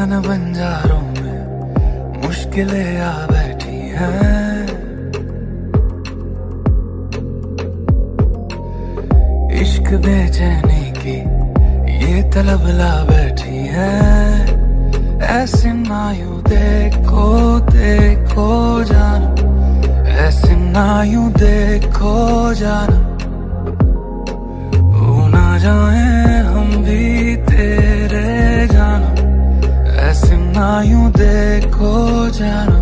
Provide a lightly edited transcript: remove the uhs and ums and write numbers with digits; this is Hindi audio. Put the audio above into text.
सन बंजारों में मुश्किलें आ बैठी हैं, इश्क बेचैनी की ये तलब ला बैठी है। ऐसे ना यूं देखो देखो जाना, ऐसे ना यूं देखो जाना, वो ना जाए हम भी तेरे जाना, ऐसे ना यूं देखो जाना।